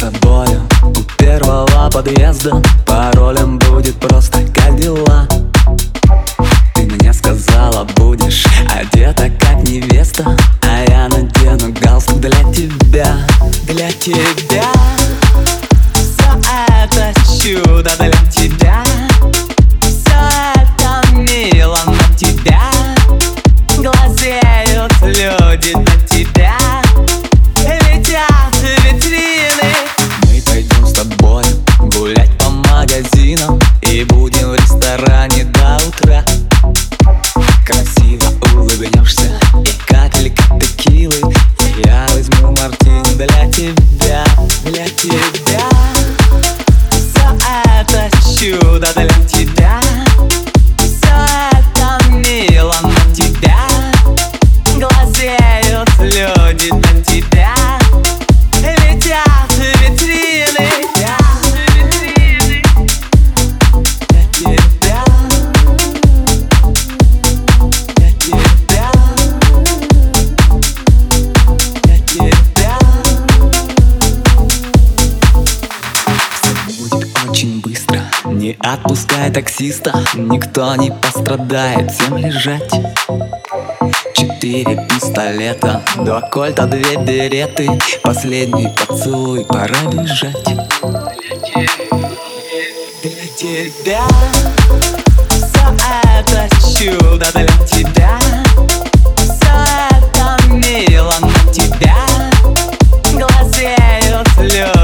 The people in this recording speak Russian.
тобою у первого подъезда. Паролем будет просто «как дела?». Ты мне сказала, будешь одета как невеста, а я надену галстук для тебя. Для тебя все это чудо, для тебя все это мило, на тебя глазеют люди, на тебя летят витрины. Мы пойдем с тобой гулять по магазинам и будем в ресторане до утра. Красиво улыбнешься и капелька текилы, и я возьму мартини для тебя. Для тебя все это чудо, для тебя все это мило, на тебя глазеют люди, на тебя летят витрины. Очень быстро, не отпускай таксиста, никто не пострадает, всем лежать. 4 пистолета, 2 кольта, 2 береты, последний поцелуй, пора бежать. Для тебя все это чудо, для тебя все это мило, на тебя глазеют люди.